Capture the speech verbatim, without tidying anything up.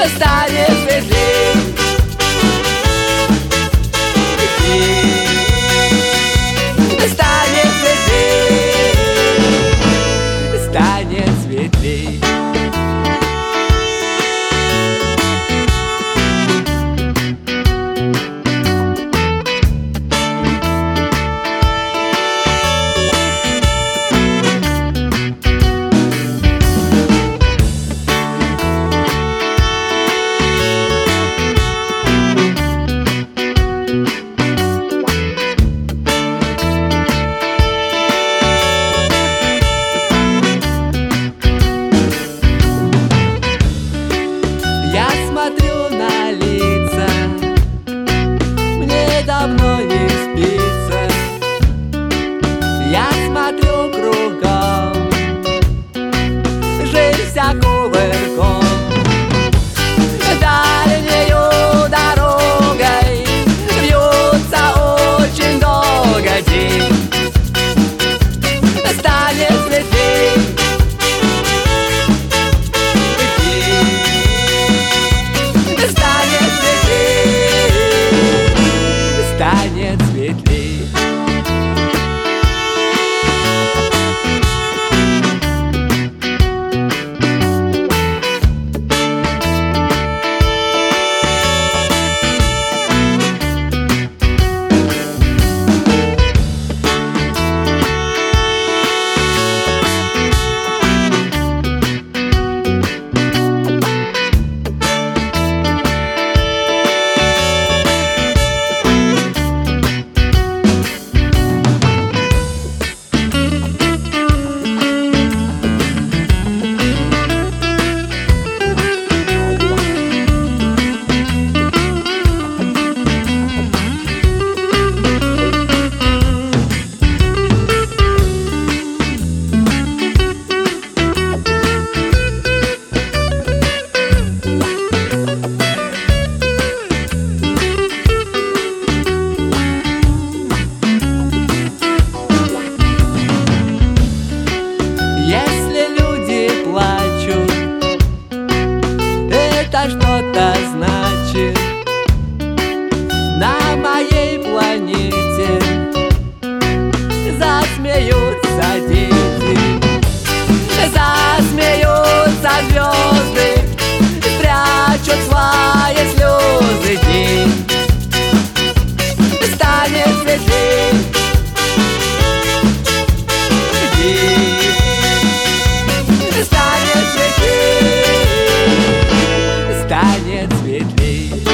станет светлей. Станет светлей, станет светлей. Я смотрю на лица, мне давно не спится. Я смотрю кругом, жизнь вся кувырком. Дальнею дорогой вьется очень долго день. Станет светлей, станет светлей. Если люди плачут, это что-то значит. На моей планете засмеются дети, засмеются звезды, спрячут свои слезы. День станет светлей, станет светлей, станет светлей.